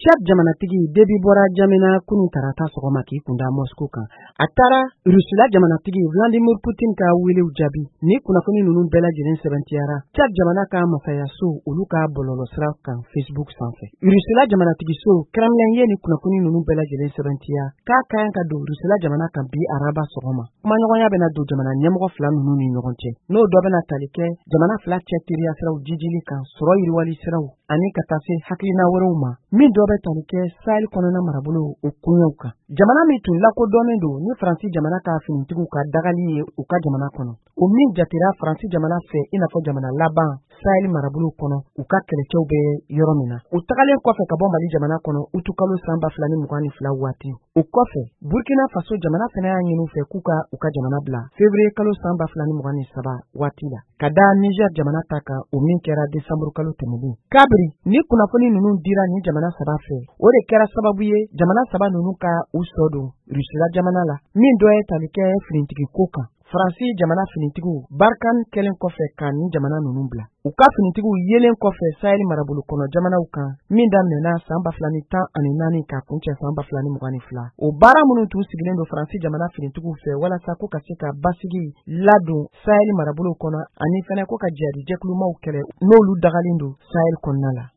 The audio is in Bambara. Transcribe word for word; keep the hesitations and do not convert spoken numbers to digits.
Chad jamanatigi debi bɔra Jamena kunu tarata sɔgɔma k'i kunda Moscow kan. A taara Rusila jamanatigi Vladimir Putin ka welew jaabi. Ni kunnafoni ninnu bɛɛ lajɛlen sɛbɛntiyara Chad jamana ka masayaso olu ka bɔlɔlɔsira kan Facebook sanfɛ. Rusila jamanatigi so Kremlin ye ni kunnafoni ninnu bɛɛ lajɛlen sɛbɛntiya k'a ka kan ka don Rusila jamana kan bi araba sɔgɔma. Kumaɲɔgɔnya bɛna don jamana ɲɛmɔgɔ fila ninnu ni ɲɔgɔn cɛ. N'o dɔ bɛna tali kɛ jamana fila cɛ teriya siraw jijili kan sɔrɔ yiriwali siraw ani ka taa se hakilina wɛrɛw ma. Min dɔ bɛ tali kɛ Sahel kɔnɔna marabolo o kunyaw kan. Jamana min tun lakodɔnnen don ni Faransi jamana ka finitigiw ka dagali ye u ka jamana kɔnɔ. O min jatera Faransi jamana fɛ i n'a fɔ jamana laban Sahel marabolo kɔnɔ u ka kɛlɛcɛw bɛ yɔrɔ min na. U tagalen kɔfɛ ka bɔ Mali jamana kɔnɔ utu kalo san ba fila ni mugan ni fila waati. O kɔfɛ Burkina Faso jamana fana y'a ɲini fɛ k'u ka u ka jamana bila février kalo san ba fila ni mugan ni saba waati la. Ka da Niger jamana ta kan o min kɛra décembre kalo tɛmɛnen. Kabiri ni kunnafoni ninnu dira ni jamana saba fɛ o de kɛra sababu ye jamana saba ninnu ka u sɔ don Rusila jamana la. Min dɔ ye tali kɛ finitigi ko kan. Faransi jamana finitigiw Barkan kɛlen kɔfɛ ka ni jamana ninnu bila. U ka finitigiw yelen kɔfɛ Sahel marabolo kɔnɔ jamanaw kan min daminɛna san ba fila ni tan ani naani ka kuncɛ san ba fila ni mugan ni fila. O baara minnu tun sigilen don Faransi jamana finitigiw fɛ walasa ko ka se ka basigi ladon Sahel marabolo kɔnɔ ani fɛnɛ ko ka jihadi jɛkulumaw kɛlɛ n'olu dagalen don Sahel kɔnɔna la.